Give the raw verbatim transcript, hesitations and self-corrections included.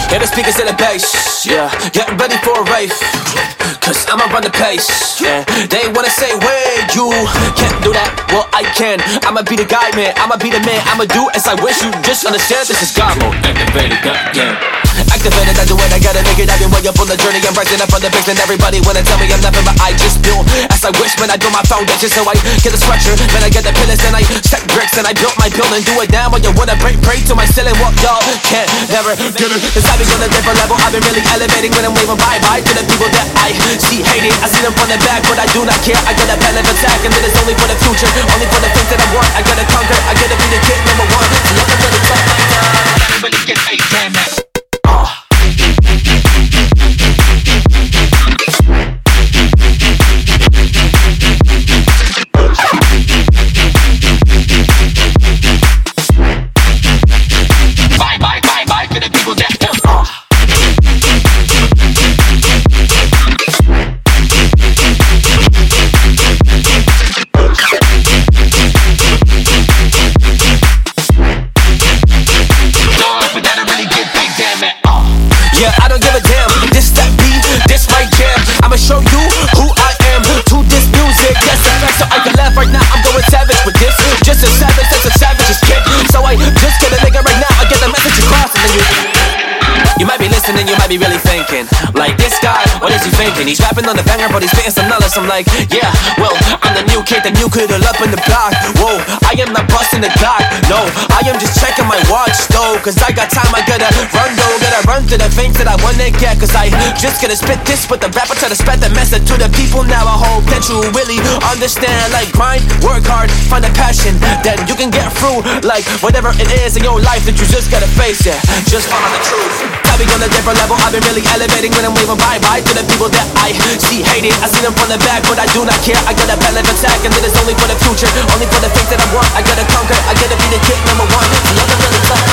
Hear the speakers in the bass, yeah. Getting ready for a rave, cause I'ma run the pace, yeah. They wanna say, where you can't do that, well I can. I'ma be the guy, man, I'ma be the man. I'ma do as I wish, you just understand this is God mode. Activated, goddamn. Activated, I do it, I gotta make it. I've been way up on the journey, I'm rising up on the base. And everybody wanna tell me I'm nothing, but I just build as I wish, man. I do my foundation, so I get a structure, man. I get the pillars, and I stack bricks, and I built my building. Do it down, but you wanna break, break to my ceiling. What y'all can't never get it, cause I've been on a different level. I've been really elevating when I'm waving bye-bye to the people that I see hating. I see them from the back, but I do not care. I got a plan of attack, and it is only for the future, only for the things that I want. I gotta conquer, I gotta be the kid number one. So let me really talk my time, let me really get a damn man. Yeah, I don't give a damn, this that beat, this my jam. I'ma show you who I am to this music. Yes, in fact, so I can laugh right now. I'm going savage with this, just as savage as a savage's kid. So I just get a nigga right now, I get the message across. And then you You might be listening, you might be really thinking, like, this guy, what is he thinking? He's rapping on the banger, but he's spitting some knowledge. I'm like, yeah, well, I'm the new kid, the new kid all up in the block. Whoa, I am not busting the clock, no, I am just checking my watch, though, cause I got time, I gotta run, though, gotta run to the things that I wanna get. Cause I just gotta spit this, but the rapper try to spread the message to the people. Now I hope that you really understand, like, grind, work hard, find a passion, then you can get through, like, whatever it is in your life that you just gotta face, yeah, just follow the truth. I've been on a different level, I've been really elevating when I'm waving bye-bye to the people that I see hating. I see them from the back, but I do not care. I got a plan of attack, and it is only for the future, only for the things that I want. I gotta conquer, I gotta be the kid number one. So let me really talk.